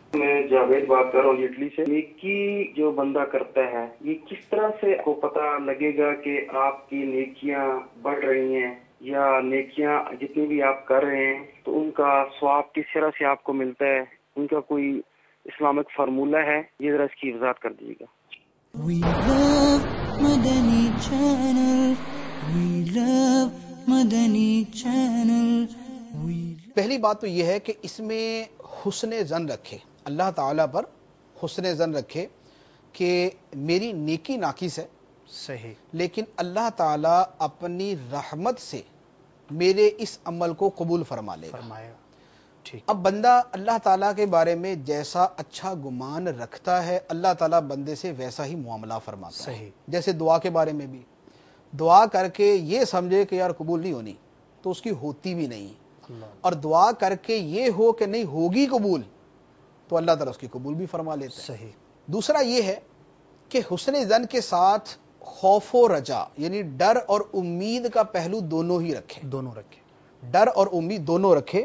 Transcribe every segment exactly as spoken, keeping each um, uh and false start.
میں جاوید بات کر رہا ہوں اٹلی سے۔ نیکی جو بندہ کرتا ہے یہ کس طرح سے کو پتہ لگے گا کہ آپ کی نیکیاں بڑھ رہی ہیں یا نیکیاں جتنی بھی آپ کر رہے ہیں تو ان کا ثواب کس طرح سے آپ کو ملتا ہے؟ ان کا کوئی اسلامک فارمولہ ہے؟ یہ ذرا اس کی وضاحت کر دیجیے گا۔ We love Madani Channel. We love Madani Channel. We پہلی بات تو یہ ہے کہ اس میں حسن ظن رکھے، اللہ تعالیٰ پر حسن ظن رکھے کہ میری نیکی ناقص ہے صحیح، لیکن اللہ تعالیٰ اپنی رحمت سے میرے اس عمل کو قبول فرما لے گا۔ فرمائے گا۔ ٹھیک، اب بندہ اللہ تعالیٰ کے بارے میں جیسا اچھا گمان رکھتا ہے اللہ تعالیٰ بندے سے ویسا ہی معاملہ فرماتا ہے۔ صحیح، جیسے دعا کے بارے میں بھی دعا کر کے یہ سمجھے کہ یار قبول نہیں ہونی تو اس کی ہوتی بھی نہیں، اللہ، اور دعا کر کے یہ ہو کہ نہیں ہوگی قبول تو اللہ تعالیٰ اس کی قبول بھی فرما لیتا ہے۔ صحیح، دوسرا یہ ہے کہ حسن ظن کے ساتھ خوف و رجا یعنی ڈر اور امید کا پہلو دونوں ہی رکھے، دونوں رکھے، ڈر اور امید دونوں رکھے۔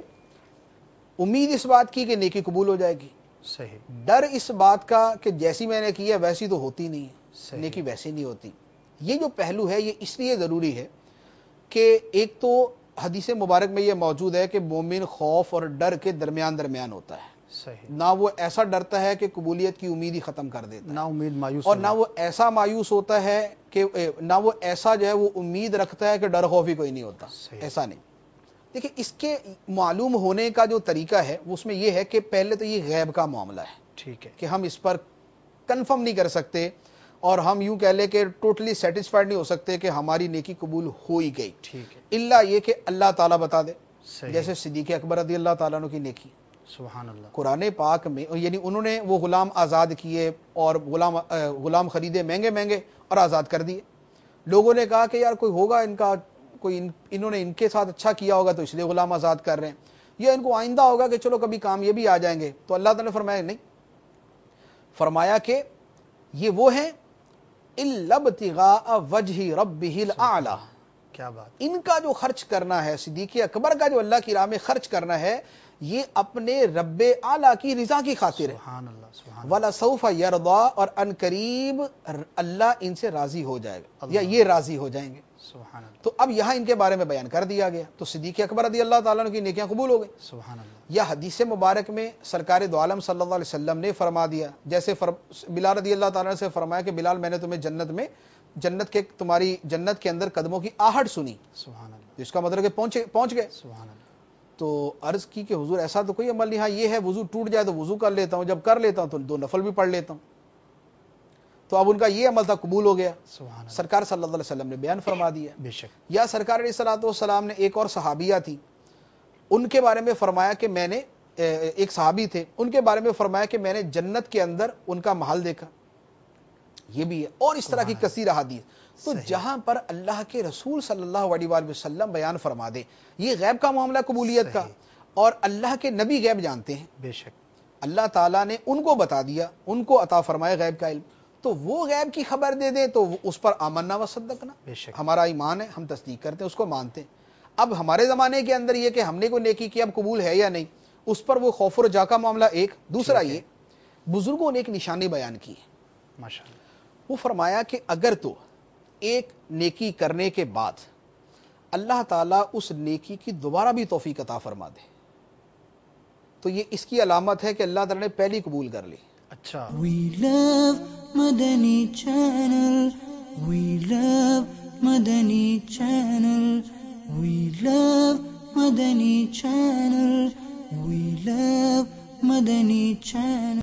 امید اس بات کی کہ نیکی قبول ہو جائے گی، صحیح، ڈر اس بات کا کہ جیسی میں نے کی ہے ویسی تو ہوتی نہیں ہے، صحیح، نیکی ویسی نہیں ہوتی۔ یہ جو پہلو ہے یہ اس لیے ضروری ہے کہ ایک تو حدیث مبارک میں یہ موجود ہے کہ مومن خوف اور ڈر کے درمیان درمیان ہوتا ہے، صحیح، نہ وہ ایسا ڈرتا ہے کہ قبولیت کی امید ہی ختم کر دیتا ہے، نا امید مایوس اور ہونا، نہ وہ ایسا مایوس ہوتا ہے کہ نہ وہ ایسا جو ہے وہ امید رکھتا ہے کہ ڈر خوف ہی کوئی نہیں ہوتا، صحیح، ایسا نہیں۔ دیکھیں اس کے معلوم ہونے کا جو طریقہ ہے اس میں یہ ہے کہ پہلے تو یہ غیب کا معاملہ ہے ٹھیک ہے، کہ ہم اس پر کنفرم نہیں کر سکتے اور ہم یوں کہہ لیں کہ ٹوٹلی سیٹسفائیڈ نہیں ہو سکتے کہ ہماری نیکی قبول ہو ہی گئی، ٹھیک ہے، الا یہ کہ اللہ تعالیٰ بتا دے، صحیح، جیسے صدیق اکبر رضی اللہ تعالیٰ عنہ کی نیکی سبحان اللہ، قرآن پاک میں، یعنی انہوں نے وہ غلام آزاد کیے اور غلام غلام خریدے مہنگے مہنگے اور آزاد کر دیے۔ لوگوں نے کہا کہ یار کوئی ہوگا ان کا کوئی ان انہوں نے ان کے ساتھ اچھا کیا ہوگا تو اس لیے غلام آزاد کر رہے ہیں، یا ان کو آئندہ ہوگا کہ چلو کبھی کامیابی آ جائیں گے، تو اللہ تعالیٰ نے فرمایا نہیں، فرمایا کہ یہ وہ ہیں الا ابتغاء وجہ ربہ الاعلی، کیا بات، ان کا جو خرچ کرنا ہے صدیق اکبر کا جو اللہ کی راہ میں خرچ کرنا ہے یہ اپنے رب اعلیٰ کی رضا کی خاطر ہے، سبحان اللہ، سبحان وَلَسَوْفَ يَرْضَى، اور ان قریب اللہ ان سے راضی ہو جائے گا یا اللہ، یہ راضی ہو جائیں گے۔ سبحان اللہ، تو اب یہاں ان کے بارے میں بیان کر دیا گیا تو صدیق اکبر رضی اللہ تعالیٰ عنہ کی نیکیاں قبول ہو گئی۔ سبحان اللہ، یا حدیث مبارک میں سرکار دو عالم صلی اللہ علیہ وسلم نے فرما دیا، جیسے فر... بلال رضی اللہ تعالیٰ عنہ سے فرمایا کہ بلال میں نے تمہیں جنت میں جنت کے تمہاری جنت کے اندر قدموں کی آہٹ سنی، سبحان اللہ، اس کا مطلب کہ پہنچے پہنچ گئے۔ سبحان اللہ، تو عرض کی کہ حضور ایسا تو کوئی عمل نہیں، ہاں یہ ہے وضو ٹوٹ جائے تو وضو کر لیتا ہوں، جب کر لیتا ہوں تو دو نفل بھی پڑھ لیتا ہوں، تو اب ان کا یہ عمل تھا قبول ہو گیا۔ سبحان اللہ، سرکار صلی اللہ علیہ وسلم نے بیان فرما دیا۔ بے شک، یا سرکار علیہ الصلوۃ والسلام نے ایک اور صحابیہ تھی ان کے بارے میں فرمایا کہ میں نے ایک صحابی تھے ان کے بارے میں فرمایا کہ میں نے جنت کے اندر ان کا محل دیکھا، یہ بھی ہے، اور اس طرح کی کثیر احادیث۔ تو صحیح، جہاں پر اللہ کے رسول صلی اللہ علیہ وآلہ وسلم بیان فرما دے یہ غیب کا معاملہ قبولیت کا، صحیح، اور اللہ کے نبی غیب جانتے ہیں، بے شک، اللہ تعالیٰ نے ان کو بتا دیا، ان کو عطا فرمایا غیب کا علم، تو وہ غیب کی خبر دے دیں تو اس پر آمنا و صدقنا، بے شک، ہمارا ایمان ہے، ہم تصدیق کرتے ہیں، اس کو مانتے ہیں۔ اب ہمارے زمانے کے اندر یہ کہ ہم نے کوئی نیکی کی اب قبول ہے یا نہیں، اس پر وہ خوف و رجا کا معاملہ ایک۔ دوسرا ٹھیک ہے، یہ بزرگوں نے ایک نشانی بیان کی ہے، ماشاءاللہ، وہ فرمایا کہ اگر تو ایک نیکی کرنے کے بعد اللہ تعالیٰ اس نیکی کی دوبارہ بھی توفیق عطا فرما دے تو یہ اس کی علامت ہے کہ اللہ تعالیٰ نے پہلی قبول کر لی۔ اچھا، We love Madani Channel. We love Madani Channel. We love Madani Channel. We love Madani Channel.